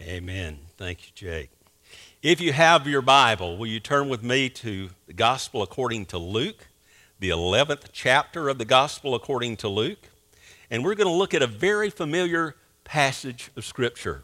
Amen. Thank you, Jake. If you have your Bible, will you turn with me to the Gospel according to Luke, the 11th chapter of the Gospel according to Luke? And we're going to look at a very familiar passage of Scripture.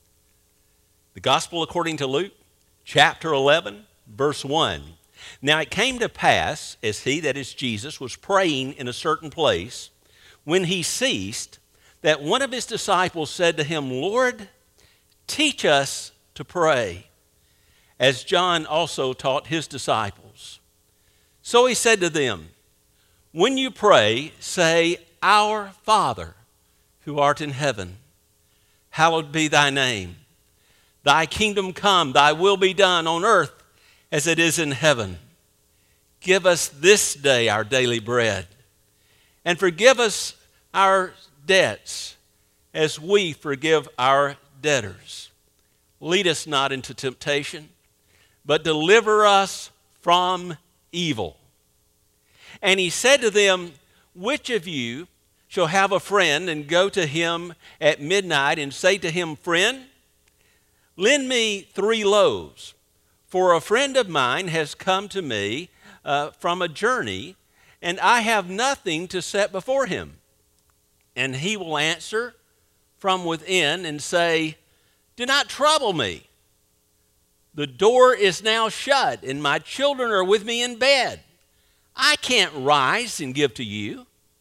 The Gospel according to Luke, chapter 11, verse 1. Now it came to pass, as he, that is Jesus, was praying in a certain place, when he ceased, that one of his disciples said to him, Lord, teach us to pray, as John also taught his disciples. So he said to them, when you pray, say, Our Father, who art in heaven, hallowed be thy name. Thy kingdom come, thy will be done on earth as it is in heaven. Give us this day our daily bread, and forgive us our debts as we forgive our debtors. Lead us not into temptation, but deliver us from evil. And he said to them, which of you shall have a friend and go to him at midnight and say to him, Friend, lend me 3 loaves, for a friend of mine has come to me from a journey, and I have nothing to set before him. And he will answer from within and say, do not trouble me. The door is now shut, and my children are with me in bed. I can't rise and give to you.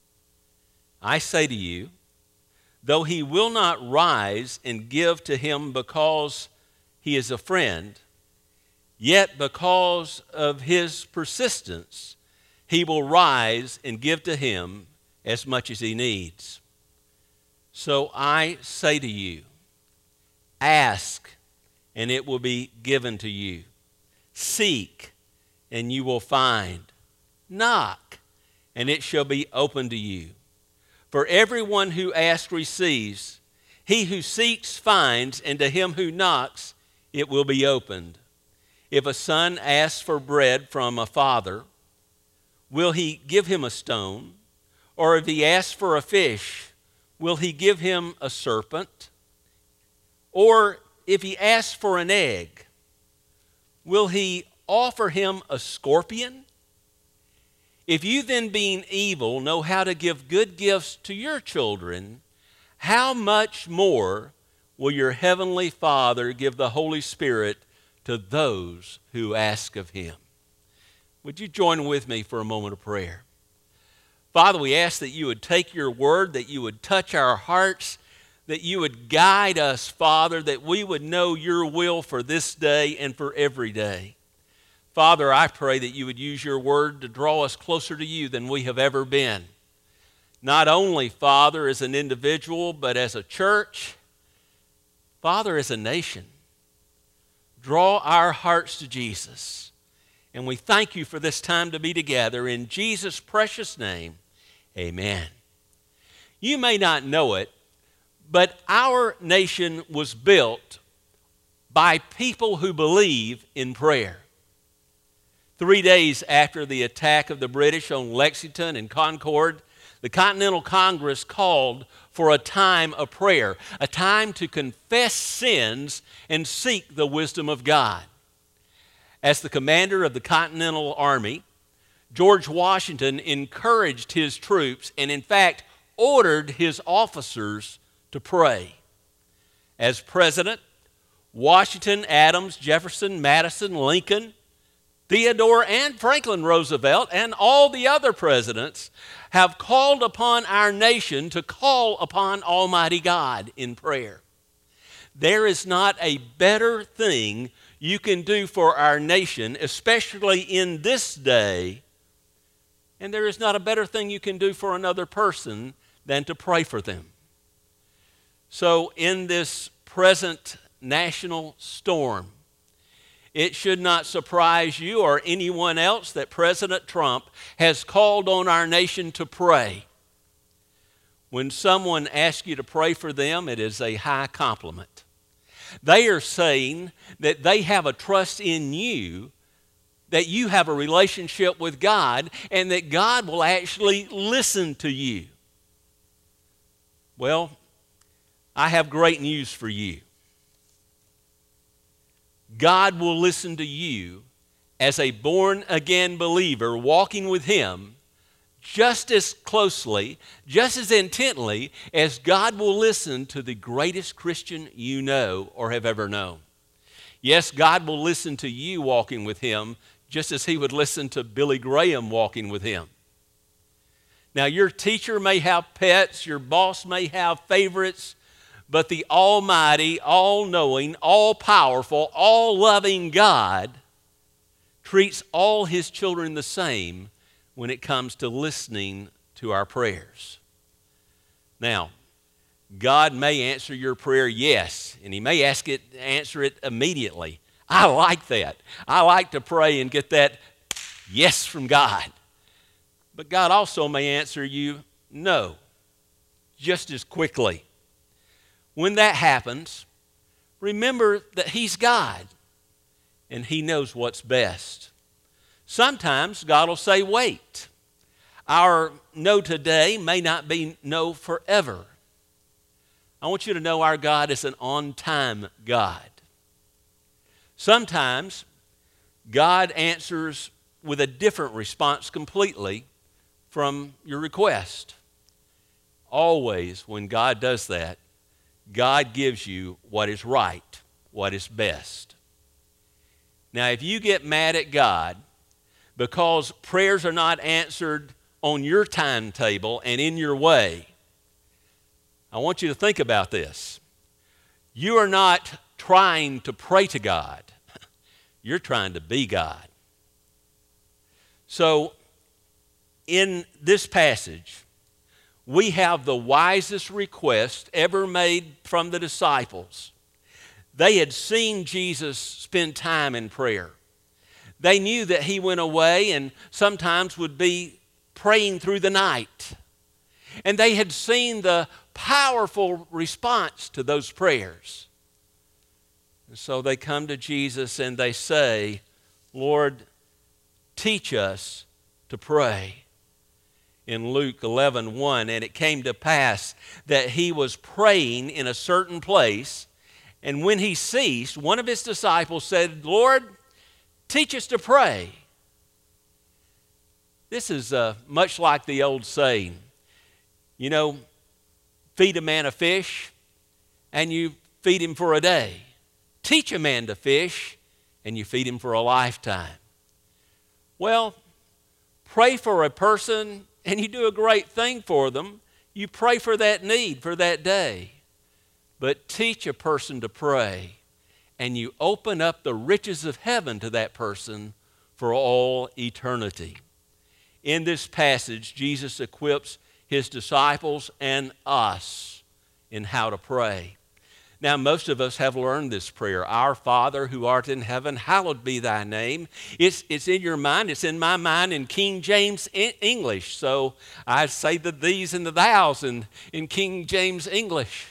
I say to you, though he will not rise and give to him because he is a friend, yet because of his persistence, he will rise and give to him as much as he needs. So I say to you, ask, and it will be given to you. Seek, and you will find. Knock, and it shall be opened to you. For everyone who asks receives. He who seeks finds, and to him who knocks it will be opened. If a son asks for bread from a father, will he give him a stone? Or if he asks for a fish, will he give him a serpent? Or if he asks for an egg, will he offer him a scorpion? If you then, being evil, know how to give good gifts to your children, how much more will your heavenly Father give the Holy Spirit to those who ask of him? Would you join with me for a moment of prayer? Father, we ask that you would take your word, that you would touch our hearts, that you would guide us, Father, that we would know your will for this day and for every day. Father, I pray that you would use your word to draw us closer to you than we have ever been. Not only, Father, as an individual, but as a church, Father, as a nation. Draw our hearts to Jesus. And we thank you for this time to be together. In Jesus' precious name, amen. You may not know it, but our nation was built by people who believe in prayer. 3 days after the attack of the British on Lexington and Concord, the Continental Congress called for a time of prayer, a time to confess sins and seek the wisdom of God. As the commander of the Continental Army, George Washington encouraged his troops and, in fact, ordered his officers to pray. As president, Washington, Adams, Jefferson, Madison, Lincoln, Theodore, and Franklin Roosevelt, and all the other presidents have called upon our nation to call upon Almighty God in prayer. There is not a better thing you can do for our nation, especially in this day, and there is not a better thing you can do for another person than to pray for them. So in this present national storm, it should not surprise you or anyone else that President Trump has called on our nation to pray. When someone asks you to pray for them, it is a high compliment. They are saying that they have a trust in you, that you have a relationship with God, and that God will actually listen to you. Well, I have great news for you. God will listen to you as a born-again believer walking with Him just as closely, just as intently as God will listen to the greatest Christian you know or have ever known. Yes, God will listen to you walking with Him just as He would listen to Billy Graham walking with Him. Now, your teacher may have pets, your boss may have favorites, but the almighty, all-knowing, all-powerful, all-loving God treats all His children the same when it comes to listening to our prayers. Now, God may answer your prayer yes, and He may answer it immediately. I like that. I like to pray and get that yes from God. But God also may answer you no, just as quickly. When that happens, remember that He's God, and He knows what's best. Sometimes God will say, wait. Our no today may not be no forever. I want you to know our God is an on-time God. Sometimes God answers with a different response completely from your request. Always, when God does that, God gives you what is right, what is best. Now, if you get mad at God because prayers are not answered on your timetable and in your way, I want you to think about this. You are not trying to pray to God. You're trying to be God. So, in this passage, we have the wisest request ever made from the disciples. They had seen Jesus spend time in prayer. They knew that He went away and sometimes would be praying through the night. And they had seen the powerful response to those prayers. And so they come to Jesus and they say, Lord, teach us to pray. In Luke 11:1, and it came to pass that He was praying in a certain place, and when He ceased, one of His disciples said, Lord, teach us to pray. This is much like the old saying, you know, feed a man a fish, and you feed him for a day. Teach a man to fish, and you feed him for a lifetime. Well, pray for a person, and you do a great thing for them. You pray for that need for that day. But teach a person to pray, and you open up the riches of heaven to that person for all eternity. In this passage, Jesus equips His disciples and us in how to pray. Now, most of us have learned this prayer. Our Father who art in heaven, hallowed be thy name. It's in your mind. It's in my mind in King James English. So I say the these and the thous in King James English.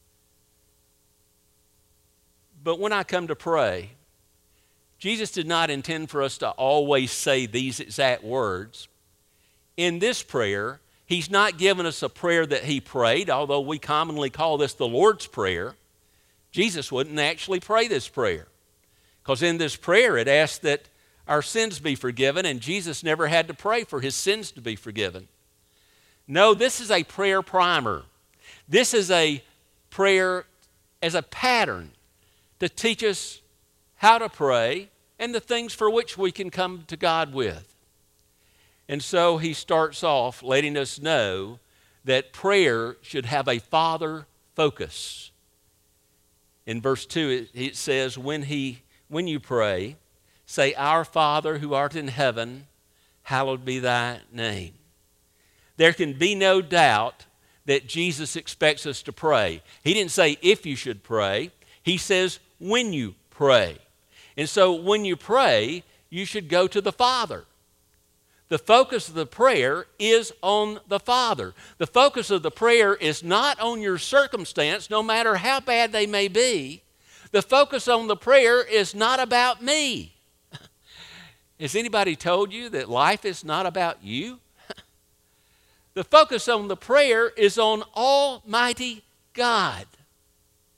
But when I come to pray, Jesus did not intend for us to always say these exact words. In this prayer, He's not given us a prayer that He prayed, although we commonly call this the Lord's Prayer. Jesus wouldn't actually pray this prayer, because in this prayer it asks that our sins be forgiven, and Jesus never had to pray for His sins to be forgiven. No, this is a prayer primer. This is a prayer as a pattern to teach us how to pray and the things for which we can come to God with. And so He starts off letting us know that prayer should have a Father focus. In verse 2 it says, when you pray, say, Our Father who art in heaven, hallowed be thy name. There can be no doubt that Jesus expects us to pray. He didn't say if you should pray. He says when you pray. And so when you pray, you should go to the Father. The focus of the prayer is on the Father. The focus of the prayer is not on your circumstance, no matter how bad they may be. The focus on the prayer is not about me. Has anybody told you that life is not about you? The focus on the prayer is on Almighty God.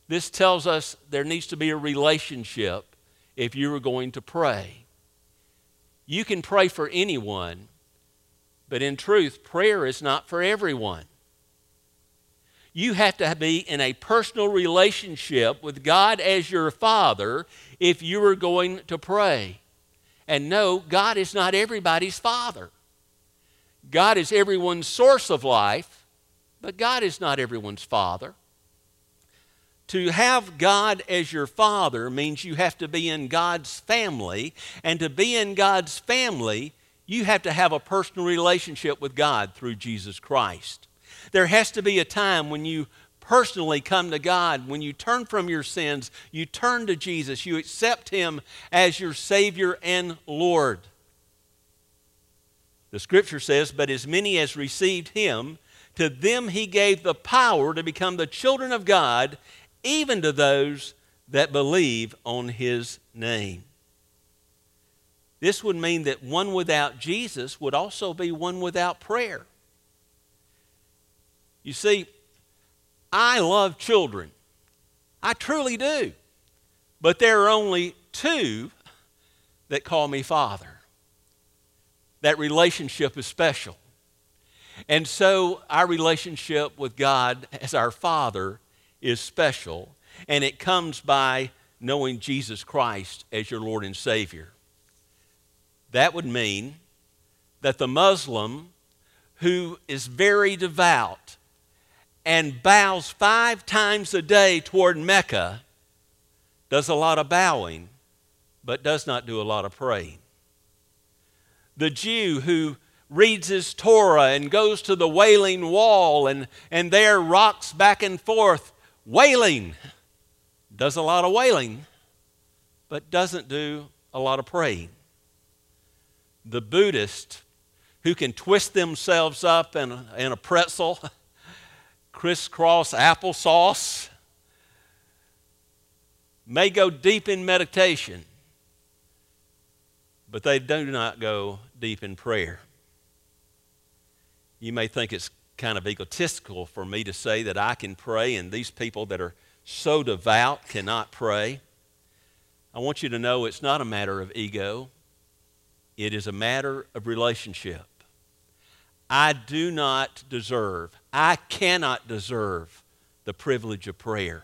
This tells us there needs to be a relationship if you are going to pray. You can pray for anyone, but in truth, prayer is not for everyone. You have to be in a personal relationship with God as your Father if you are going to pray. And no, God is not everybody's Father. God is everyone's source of life, but God is not everyone's Father. To have God as your Father means you have to be in God's family, and to be in God's family, you have to have a personal relationship with God through Jesus Christ. There has to be a time when you personally come to God, when you turn from your sins, you turn to Jesus, you accept Him as your Savior and Lord. The Scripture says, "But as many as received Him, to them He gave the power to become the children of God, even to those that believe on His name." This would mean that one without Jesus would also be one without prayer. You see, I love children. I truly do. But there are only two that call me Father. That relationship is special. And so our relationship with God as our Father is special, and it comes by knowing Jesus Christ as your Lord and Savior. That would mean that the Muslim who is very devout and bows 5 times a day toward Mecca does a lot of bowing, but does not do a lot of praying. The Jew who reads his Torah and goes to the Wailing Wall and there rocks back and forth, wailing, does a lot of wailing, but doesn't do a lot of praying. The Buddhist who can twist themselves up in a pretzel, crisscross applesauce, may go deep in meditation, but they do not go deep in prayer. You may think it's kind of egotistical for me to say that I can pray and these people that are so devout cannot pray. I want you to know it's not a matter of ego. It is a matter of relationship. I do not deserve, I cannot deserve the privilege of prayer.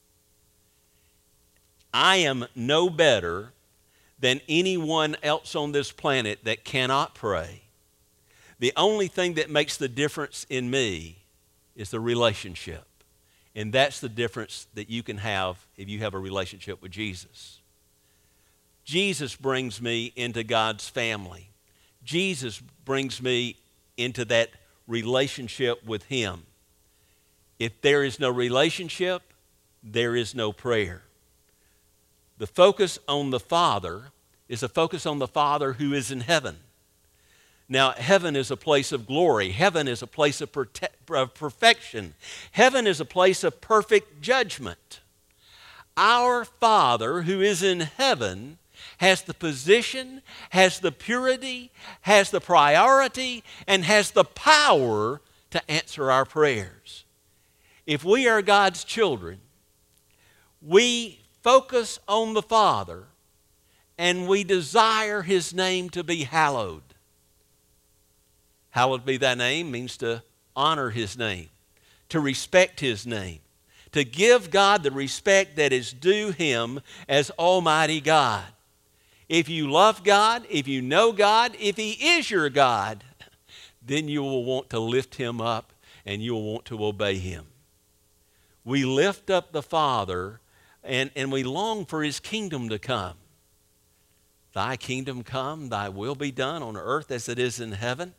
I am no better than anyone else on this planet that cannot pray. The only thing that makes the difference in me is the relationship. And that's the difference that you can have if you have a relationship with Jesus. Jesus brings me into God's family. Jesus brings me into that relationship with Him. If there is no relationship, there is no prayer. The focus on the Father is a focus on the Father who is in heaven. Now, heaven is a place of glory. Heaven is a place of perfection. Heaven is a place of perfect judgment. Our Father who is in heaven has the position, has the purity, has the priority, and has the power to answer our prayers. If we are God's children, we focus on the Father and we desire His name to be hallowed. Hallowed be thy name means to honor His name, to respect His name, to give God the respect that is due Him as Almighty God. If you love God, if you know God, if He is your God, then you will want to lift Him up and you will want to obey Him. We lift up the Father and we long for His kingdom to come. Thy kingdom come, thy will be done on earth as it is in heaven.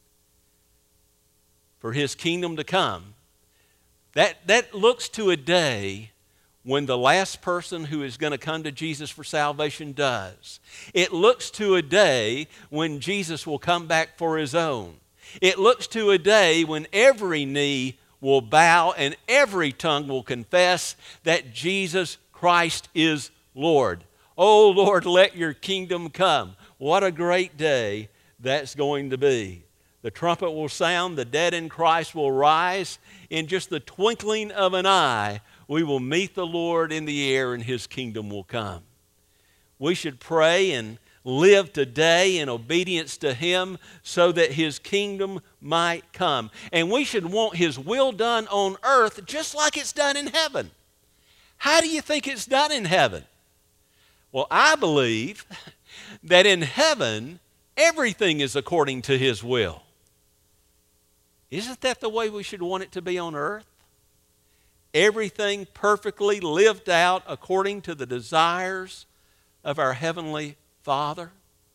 For His kingdom to come. That looks to a day when the last person who is going to come to Jesus for salvation does. It looks to a day when Jesus will come back for His own. It looks to a day when every knee will bow and every tongue will confess that Jesus Christ is Lord. Oh Lord, let your kingdom come. What a great day that's going to be. The trumpet will sound, the dead in Christ will rise. In just the twinkling of an eye, we will meet the Lord in the air and His kingdom will come. We should pray and live today in obedience to Him so that His kingdom might come. And we should want His will done on earth just like it's done in heaven. How do you think it's done in heaven? Well, I believe that in heaven, everything is according to His will. Isn't that the way we should want it to be on earth? Everything perfectly lived out according to the desires of our Heavenly Father.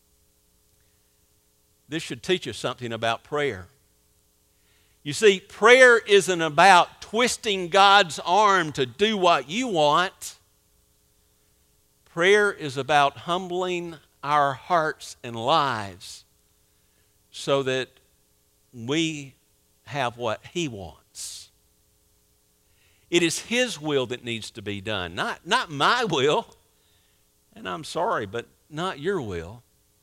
This should teach us something about prayer. You see, prayer isn't about twisting God's arm to do what you want. Prayer is about humbling our hearts and lives so that we have what He wants. It is His will that needs to be done, not my will. And I'm sorry, but not your will.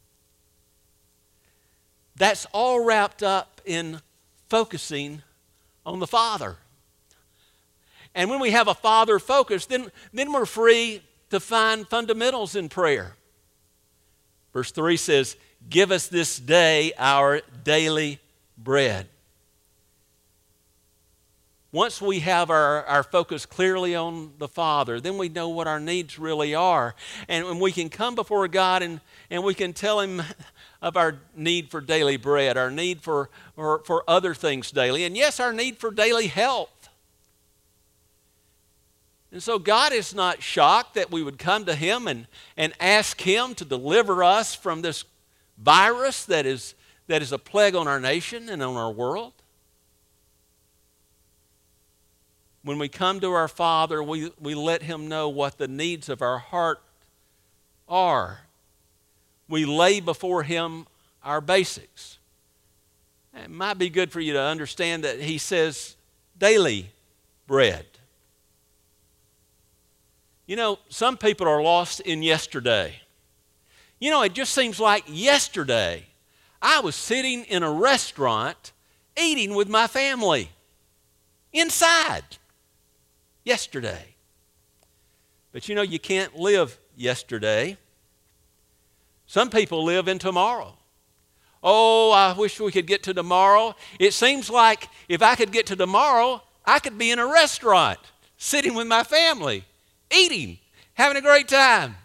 That's all wrapped up in focusing on the Father. And when we have a Father focus, then we're free to find fundamentals in prayer. Verse 3 says, "Give us this day our daily bread." Once we have our focus clearly on the Father, then we know what our needs really are. And we can come before God and we can tell Him of our need for daily bread, our need for other things daily, and yes, our need for daily health. And so God is not shocked that we would come to Him and ask Him to deliver us from this virus that is a plague on our nation and on our world. When we come to our Father, we let Him know what the needs of our heart are. We lay before Him our basics. It might be good for you to understand that He says daily bread. You know, some people are lost in yesterday. You know, it just seems like yesterday I was sitting in a restaurant eating with my family inside. Yesterday. But you know, you can't live yesterday. Some people live in tomorrow. Oh, I wish we could get to tomorrow. It seems like if I could get to tomorrow, I could be in a restaurant, sitting with my family, eating, having a great time.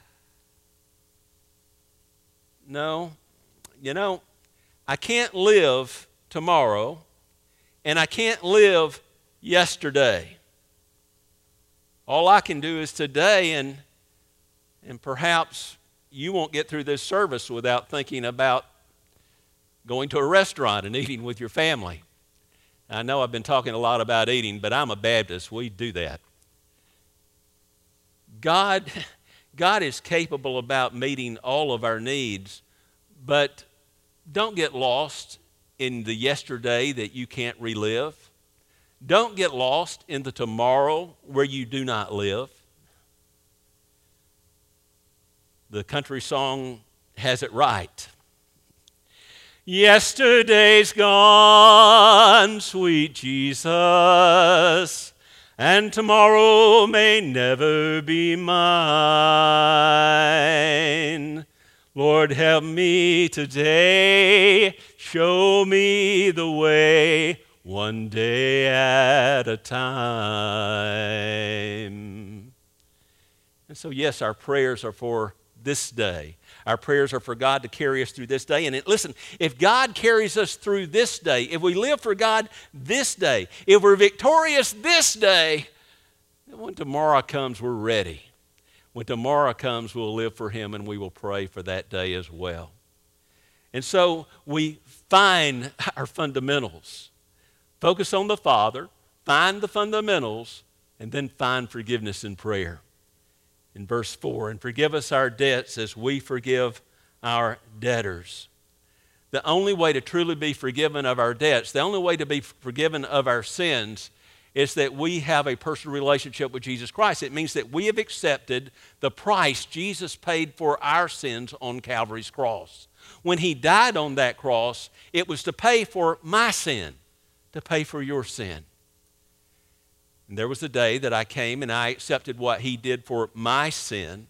No, you know, I can't live tomorrow, and I can't live yesterday. All I can do is today, and perhaps you won't get through this service without thinking about going to a restaurant and eating with your family. I know I've been talking a lot about eating, but I'm a Baptist. We do that. God is capable about meeting all of our needs, but don't get lost in the yesterday that you can't relive. Don't get lost in the tomorrow where you do not live. The country song has it right. Yesterday's gone, sweet Jesus, and tomorrow may never be mine. Lord, help me today, show me the way, one day at a time. And so, yes, our prayers are for this day. Our prayers are for God to carry us through this day. And listen, if God carries us through this day, if we live for God this day, if we're victorious this day, then when tomorrow comes, we're ready. When tomorrow comes, we'll live for Him and we will pray for that day as well. And so we find our fundamentals. Focus on the Father, find the fundamentals, and then find forgiveness in prayer. In verse 4, and forgive us our debts as we forgive our debtors. The only way to truly be forgiven of our debts, the only way to be forgiven of our sins is that we have a personal relationship with Jesus Christ. It means that we have accepted the price Jesus paid for our sins on Calvary's cross. When He died on that cross, it was to pay for my sin, to pay for your sin. And there was a day that I came and I accepted what he did for my sin.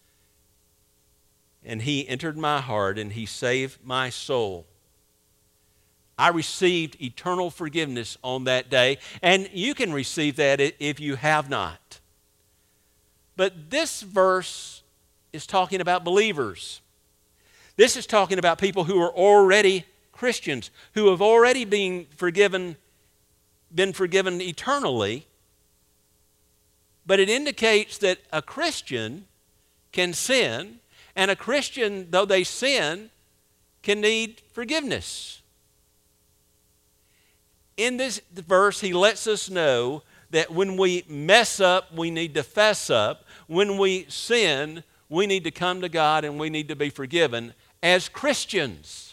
And he entered my heart and he saved my soul. I received eternal forgiveness on that day. And you can receive that if you have not. But this verse is talking about believers. This is talking about people who are already Christians, who have already been forgiven eternally. But it indicates that a Christian can sin, and a Christian, though they sin, can need forgiveness. In this verse, he lets us know that when we mess up, we need to fess up. When we sin, we need to come to God and we need to be forgiven as Christians.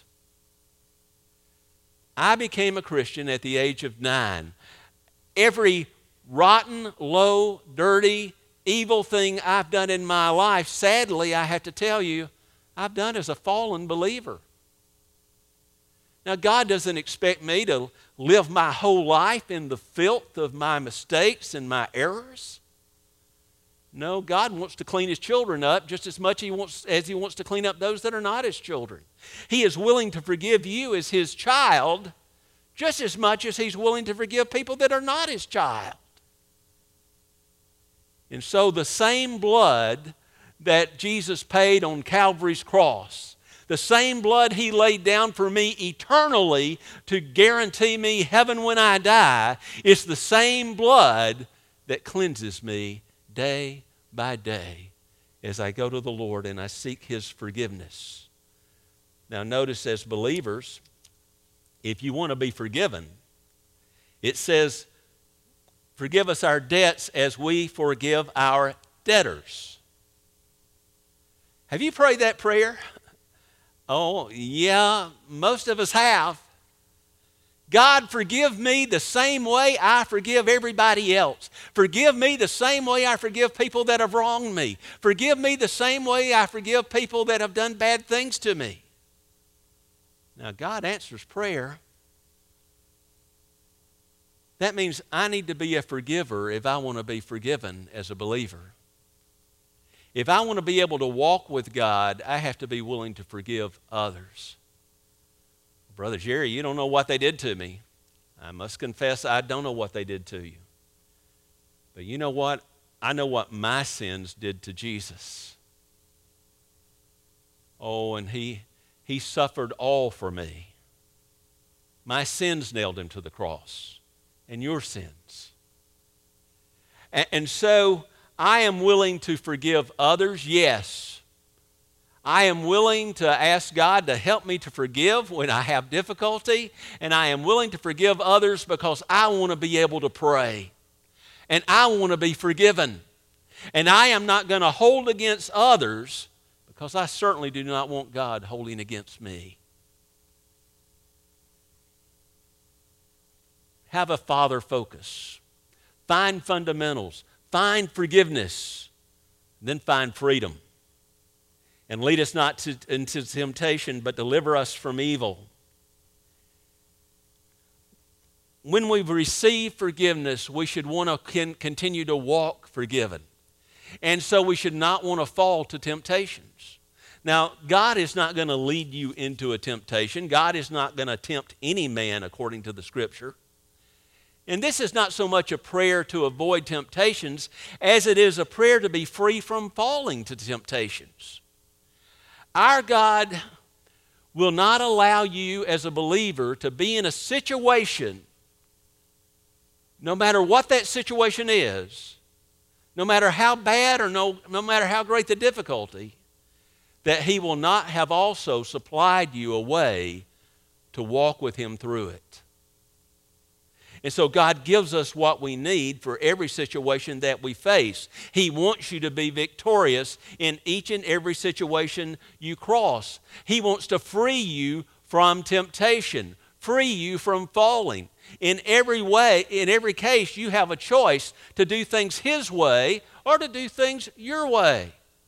I became a Christian at the age of 9. Every rotten, low, dirty, evil thing I've done in my life, sadly, I have to tell you, I've done as a fallen believer. Now, God doesn't expect me to live my whole life in the filth of my mistakes and my errors. No, God wants to clean His children up just as much as He wants to clean up those that are not His children. He is willing to forgive you as His child just as much as He's willing to forgive people that are not His child. And so the same blood that Jesus paid on Calvary's cross, the same blood He laid down for me eternally to guarantee me heaven when I die, is the same blood that cleanses me day by day as I go to the Lord and I seek His forgiveness. Now notice, as believers, if you want to be forgiven, it says, forgive us our debts as we forgive our debtors. Have you prayed that prayer? Oh, yeah, most of us have. God, forgive me the same way I forgive everybody else. Forgive me the same way I forgive people that have wronged me. Forgive me the same way I forgive people that have done bad things to me. Now, God answers prayer. That means I need to be a forgiver if I want to be forgiven as a believer. If I want to be able to walk with God, I have to be willing to forgive others. Brother Jerry, you don't know what they did to me. I must confess, I don't know what they did to you. But you know what? I know what my sins did to Jesus. Oh, and He suffered all for me. My sins nailed Him to the cross, and your sins. And so I am willing to forgive others, yes. I am willing to ask God to help me to forgive when I have difficulty, and I am willing to forgive others because I want to be able to pray, and I want to be forgiven. And I am not going to hold against others because I certainly do not want God holding against me. Have a Father focus. Find fundamentals. Find forgiveness. Then find freedom. And lead us not into temptation, but deliver us from evil. When we've received forgiveness, we should want to continue to walk forgiven. And so we should not want to fall to temptations. Now, God is not going to lead you into a temptation. God is not going to tempt any man according to the Scripture. And this is not so much a prayer to avoid temptations as it is a prayer to be free from falling to temptations. Our God will not allow you as a believer to be in a situation, no matter what that situation is, no matter how bad or no matter how great the difficulty, that He will not have also supplied you a way to walk with Him through it. And so God gives us what we need for every situation that we face. He wants you to be victorious in each and every situation you cross. He wants to free you from temptation, free you from falling. In every way, in every case, you have a choice to do things His way or to do things your way.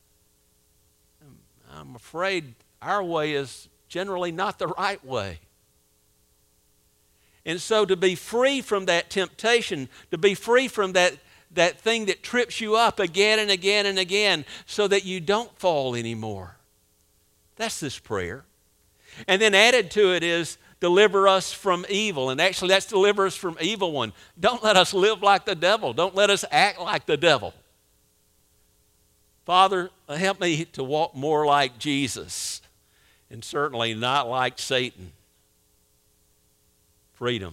I'm afraid our way is generally not the right way. And so to be free from that temptation, to be free from that thing that trips you up again and again and again so that you don't fall anymore. That's this prayer. And then added to it is deliver us from evil. And actually that's deliver us from evil one. Don't let us live like the devil. Don't let us act like the devil. Father, help me to walk more like Jesus and certainly not like Satan. Freedom.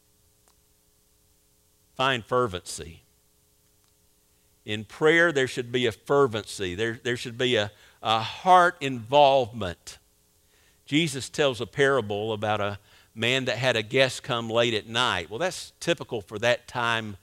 Find fervency. In prayer, there should be a fervency. There should be a heart involvement. Jesus tells a parable about a man that had a guest come late at night. Well, that's typical for that time,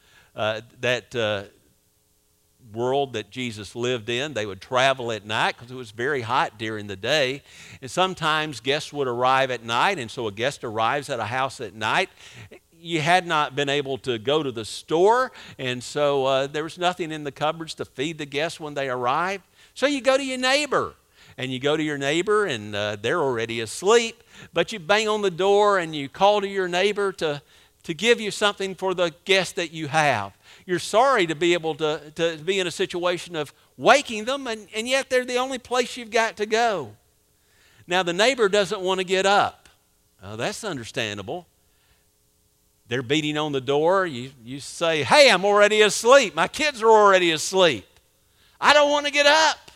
world that Jesus lived in. They would travel at night because it was very hot during the day. And sometimes guests would arrive at night, and so a guest arrives at a house at night. You had not been able to go to the store, and so there was nothing in the cupboards to feed the guests when they arrived. So you go to your neighbor, and they're already asleep, but you bang on the door and you call to your neighbor to give you something for the guest that you have. You're sorry to be able to be in a situation of waking them, and yet they're the only place you've got to go. Now, the neighbor doesn't want to get up. That's understandable. They're beating on the door. You say, hey, I'm already asleep. My kids are already asleep. I don't want to get up.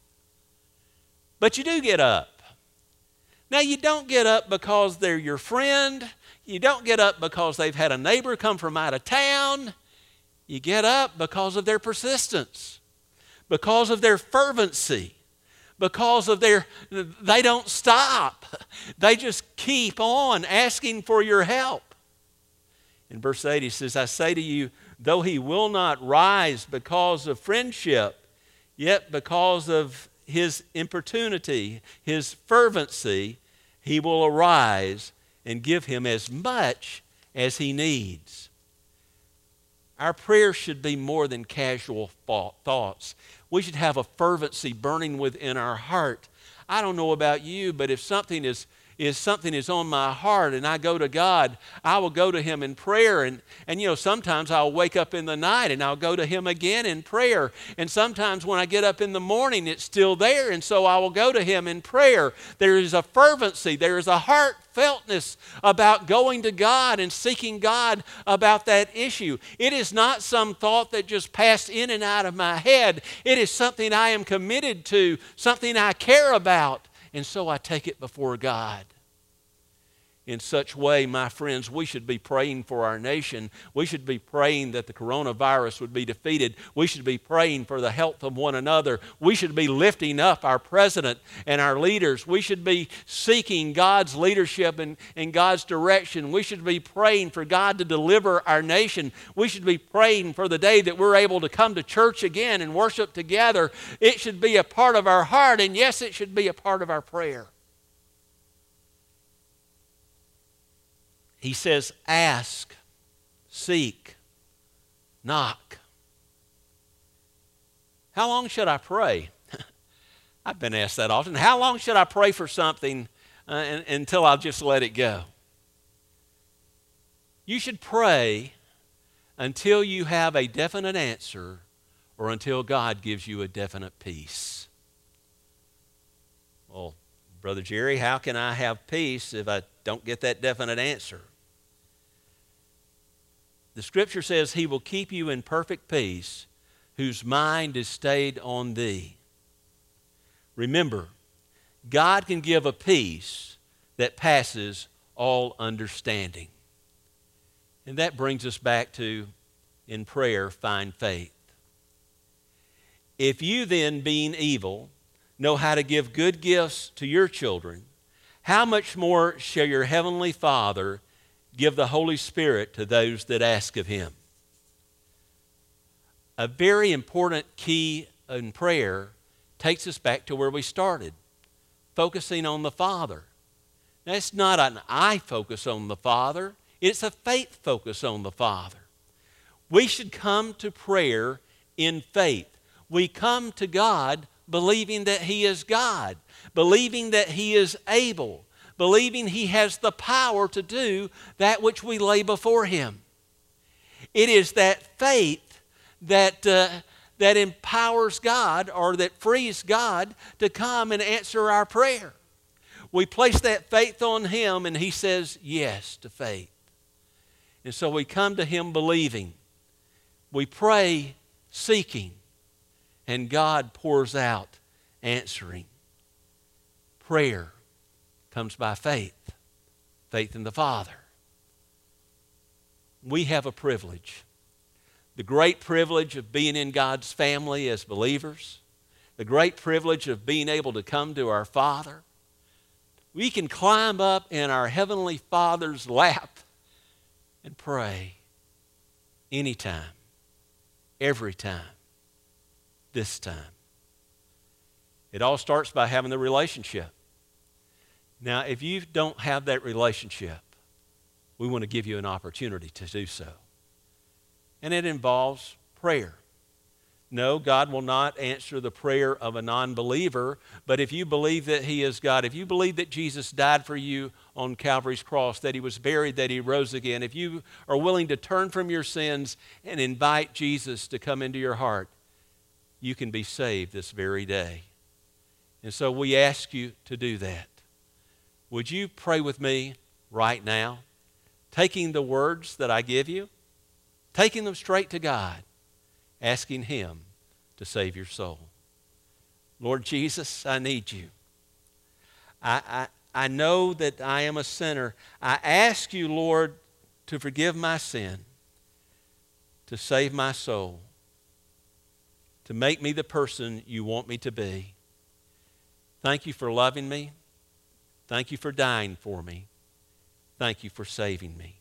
But you do get up. Now, you don't get up because they're your friend. You don't get up because they've had a neighbor come from out of town. You get up because of their persistence, because of their fervency, because of they don't stop. They just keep on asking for your help. In verse 8 he says, I say to you, though he will not rise because of friendship, yet because of his importunity, his fervency, he will arise and give him as much as he needs. Our prayers should be more than casual thoughts. We should have a fervency burning within our heart. I don't know about you, but if something is on my heart and I go to God, I will go to him in prayer. And sometimes I'll wake up in the night and I'll go to him again in prayer. And sometimes when I get up in the morning, it's still there. And so I will go to him in prayer. There is a fervency. There is a heartfeltness about going to God and seeking God about that issue. It is not some thought that just passed in and out of my head. It is something I am committed to, something I care about. And so I take it before God. In such way, my friends, we should be praying for our nation. We should be praying that the coronavirus would be defeated. We should be praying for the health of one another. We should be lifting up our president and our leaders. We should be seeking God's leadership and God's direction. We should be praying for God to deliver our nation. We should be praying for the day that we're able to come to church again and worship together. It should be a part of our heart, and yes, it should be a part of our prayer. He says, ask, seek, knock. How long should I pray? I've been asked that often. How long should I pray for something until I'll just let it go? You should pray until you have a definite answer or until God gives you a definite peace. Well, Brother Jerry, how can I have peace if I don't get that definite answer? The Scripture says he will keep you in perfect peace whose mind is stayed on thee. Remember, God can give a peace that passes all understanding. And that brings us back to, in prayer, find faith. If you then, being evil, know how to give good gifts to your children, how much more shall your heavenly Father give the Holy Spirit to those that ask of him? A very important key in prayer takes us back to where we started, focusing on the Father. Now, it's not an I focus on the Father, it's a faith focus on the Father. We should come to prayer in faith. We come to God believing that he is God, believing that he is able, believing He has the power to do that which we lay before Him. It is that faith that empowers God, or that frees God to come and answer our prayer. We place that faith on Him, and He says yes to faith. And so we come to Him believing. We pray seeking, and God pours out answering. Prayer comes by faith, faith in the Father. We have a privilege, the great privilege of being in God's family as believers, the great privilege of being able to come to our Father. We can climb up in our Heavenly Father's lap and pray anytime, every time, this time. It all starts by having the relationship. Now, if you don't have that relationship, we want to give you an opportunity to do so. And it involves prayer. No, God will not answer the prayer of a non-believer, but if you believe that He is God, if you believe that Jesus died for you on Calvary's cross, that He was buried, that He rose again, if you are willing to turn from your sins and invite Jesus to come into your heart, you can be saved this very day. And so we ask you to do that. Would you pray with me right now, taking the words that I give you, taking them straight to God, asking Him to save your soul? Lord Jesus, I need you. I know that I am a sinner. I ask you, Lord, to forgive my sin, to save my soul, to make me the person you want me to be. Thank you for loving me. Thank you for dying for me. Thank you for saving me.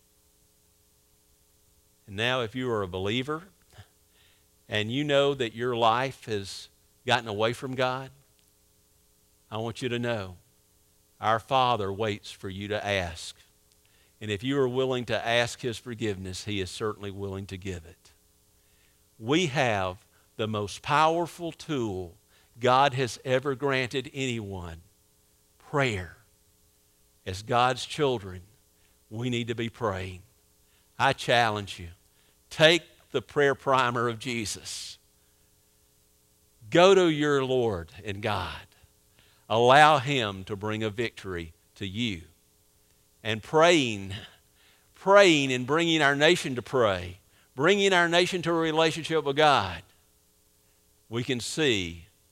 And now, if you are a believer and you know that your life has gotten away from God, I want you to know our Father waits for you to ask. And if you are willing to ask His forgiveness, He is certainly willing to give it. We have the most powerful tool God has ever granted anyone, prayer. As God's children, we need to be praying. I challenge you, take the prayer primer of Jesus. Go to your Lord and God. Allow Him to bring a victory to you. And praying and bringing our nation to pray, bringing our nation to a relationship with God, we can see